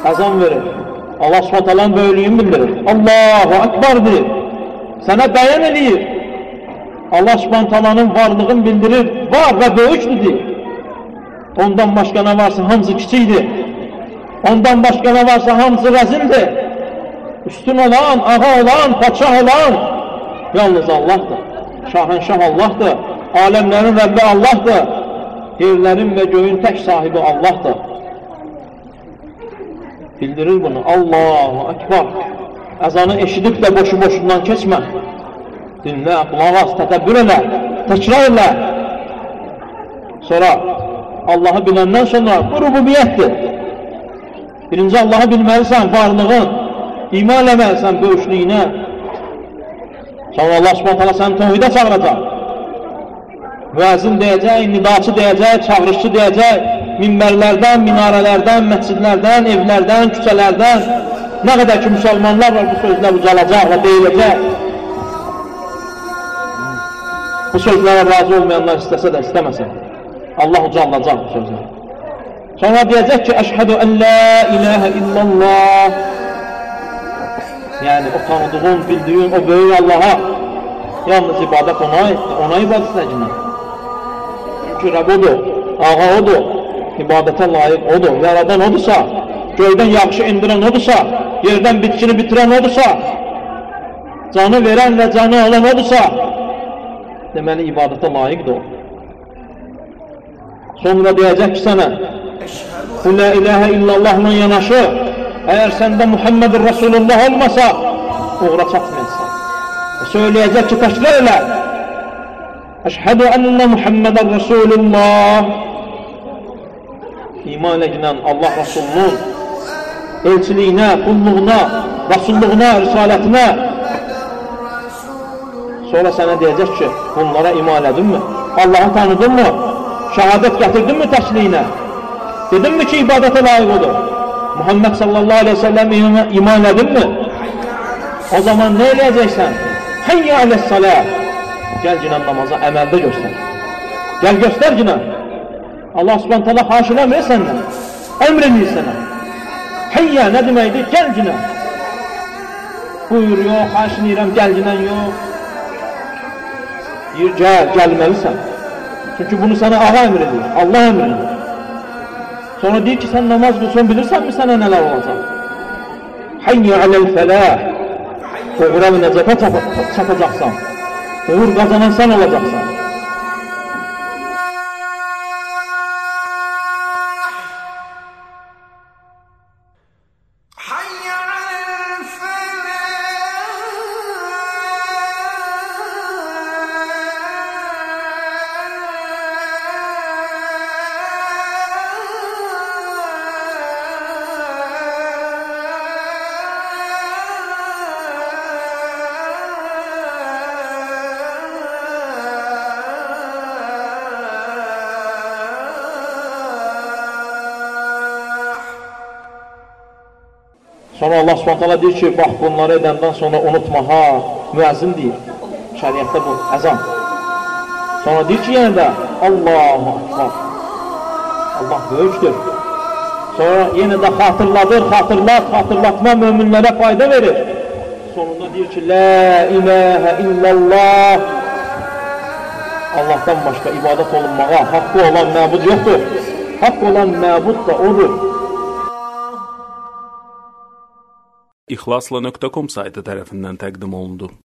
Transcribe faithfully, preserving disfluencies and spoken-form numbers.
əzan verir. Allah Subhanahu böyüklüyünü bildirir. Allahu Ekber deyir. Sənə bəyan edir. Allah Subhanahu'nın varlığını bildirir. Var və böyükdür deyir. Ondan başqa nə varsa hamısı kiçikdir. Ondan başqa nə varsa hamısı rəzildir. Üstün olan, ağa olan, padşah olan yalnız Allah'dır. Şahənşah Allah'dır. Aləmlərin Rəbbi Allah'dır. Yerlərin və göyün tək sahibi Allah'dır. Bildirir bunu. Allahu Ekber. Əzanı eşidib də boşu-boşundan keçmə. Dinlə, qulaq as, tətəbbür elə, təkrar elə. Sonra Allah'ı biləndən sonra bu rububiyyətdir. Birinci Allah'ı bilməlisən, varlığın, iman eləməlisən böyüklüyünə. Sonra Allah Subhanahu taala səni təvhidə çağıracaq. Müəzzin deyəcək, nidaçı deyəcək, çağırışçı deyəcək, minbərlərdən, minarələrdən, məscidlərdən, evlərdən, küçələrdən nə qədər ki müsəlmanlar var bu sözlər ucalacaq və deyiləcək. Bu sözlərə razı olmayanlar istəsə də istəməsə Allah ucalacaq bu sözlər. Sonra deyəcək ki, əşhədü ən la ilahə illallah. Yəni o tanıdığın, bildiğin o böyük Allaha yalnız ibadət ona aiddir, ona ibadət edəcək. Çünki Rəbb odur, ağa odur, ibadətə layiq odur, yaradan odursa, göydən yağışı indirən odursa, yerdən bitkini bitirən odursa, canı verən və canı alan odursa, deməli ibadətə layiqdir o. Sonra deyəcək ki sənə, bu la ilahə illallahla yanaşı, əgər səndə Muhammedur Rasulullah olmasa, uğra çatmayasın. Söyləyəcək ki, təkrar elə. Əşhədü ənə Muhammedur Rasulullah. İman edən Allah Rasulunun elçiliyinə, qulluğuna, Rasulluğuna, risalətinə. Sonra sənə deyəcək ki, bunlara iman edinmi? Allah'ı tanıdın mı? Şəhadət gətirdin mi təsliyinə? Dedin mi ki, ibadətə layiq odur? Muhammed sallallahu aleyhi ve sellem iman edin mi? O zaman ne eləyəcəksən? Hayya aləs-salah. Gəl cinən namaza əməldə göstər. Gəl göstər cinən. Allah subhanahu ta'ala xaş eləmir səndən. Əmr edir sənə. Hayya nə deməkdir? Gəl cinən. Buyur yox, xaş edirəm, gəl cinən yox. Deyir, gəl, gəlməlisən. Çünki bunu sənə ağa əmr edir, Allah əmr edir. Sonra deyir ki, sən namaz qılsan, bilirsən mi sənə nələr olacaq? Hayya aləl-fəlah. Uğura və nəcətə çatacaqsan. Uğur qazanan sən olacaqsan. Sonra Allah subhanahu ta'ala deyir ki, bax bunları edəndən sonra unutma, ha, müəzzin deyir. Şəriətdə bu, əzan. Sonra deyir ki, yenə də, Allahu Akbar. Allah böyükdür. Sonra yenə də xatırladır, xatırlat, xatırlatma möminlərə fayda verir. Sonunda deyir ki, La ilahə illallah. Allahdan başqa ibadət olunmağa haqqı olan məbud yoxdur. Haqq olan məbud da odur. İxlasla nöqtə com saytı tərəfindən təqdim olundu.